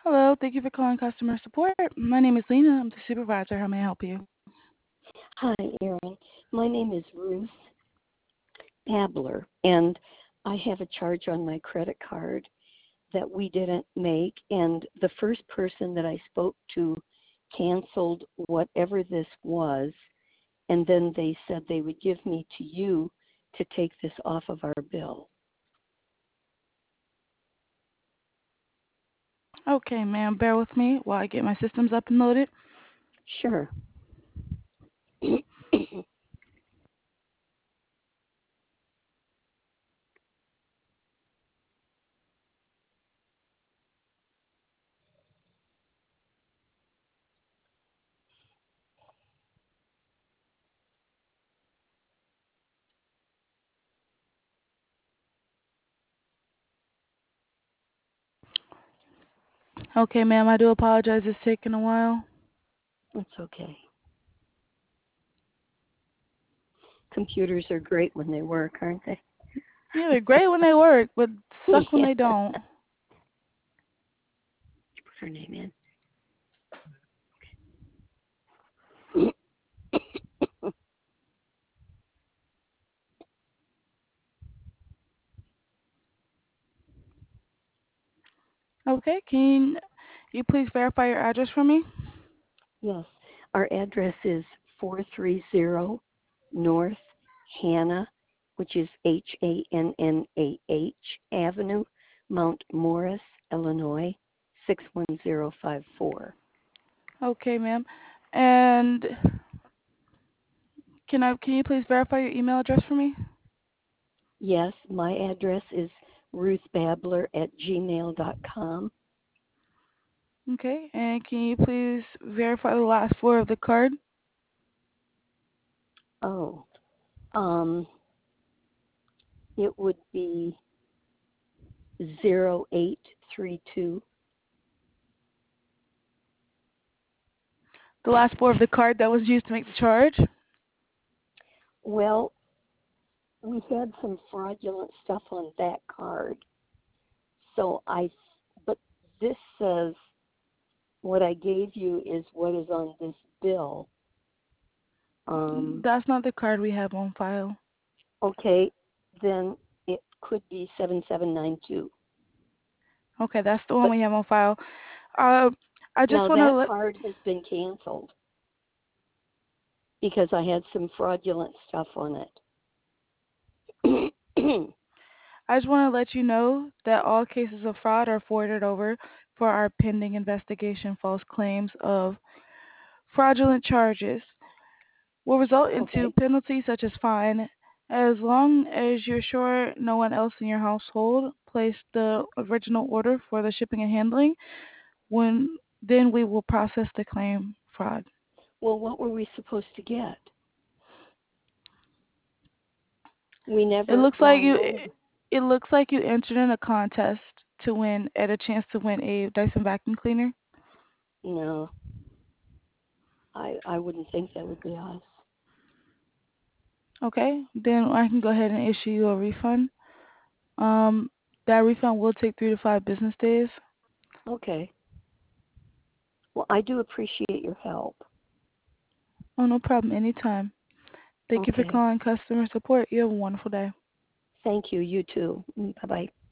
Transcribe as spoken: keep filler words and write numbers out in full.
Hello, thank you for calling customer support. My name is Lena. I'm the supervisor. How may I help you? Hi, Erin. My name is Ruth Abler, and I have a charge on my credit card that we didn't make, and the first person that I spoke to canceled whatever this was, and then they said they would give me to you to take this off of our bill. Okay, ma'am, bear with me while I get my systems up and loaded. Sure. Okay, ma'am, I do apologize. It's taking a while. That's okay. Computers are great when they work, aren't they? Yeah, they're great when they work, but suck when Yeah. they don't. Put her name in. Okay, can you please verify your address for me? Yes. Our address is four thirty North Hannah, which is H A N N A H Avenue, Mount Morris, Illinois, six one zero five four. Okay, ma'am. And can I can you please verify your email address for me? Yes, my address is ruthbabler at gmail dot com. Okay, and can you please verify the last four of the card? Oh, um, it would be zero eight three two. The last four of the card that was used to make the charge? Well, we had some fraudulent stuff on that card. So I, but this says what I gave you is what is on this bill. Um, That's not the card we have on file. okay, then it could be seven seven nine two. Okay, that's the one But we have on file. Uh, I just now want to that let. card has been canceled because I had some fraudulent stuff on it. I just want to let you know that all cases of fraud are forwarded over for our pending investigation. False claims of fraudulent charges will result into Okay, penalties such as fine, as long as you're sure no one else in your household placed the original order for the shipping and handling. When then we will process the claim fraud. well, what were we supposed to get? We It never, looks well, like I you. know, It looks like you entered in a contest to win at a chance to win a Dyson vacuum cleaner. no, I, I wouldn't think that would be us. Okay, then I can go ahead and issue you a refund. Um, that refund will take three to five business days. Okay, well, I do appreciate your help. Oh, no problem. Anytime. Thank you for Okay. calling customer support. You have a wonderful day. Thank you. You too. Bye bye.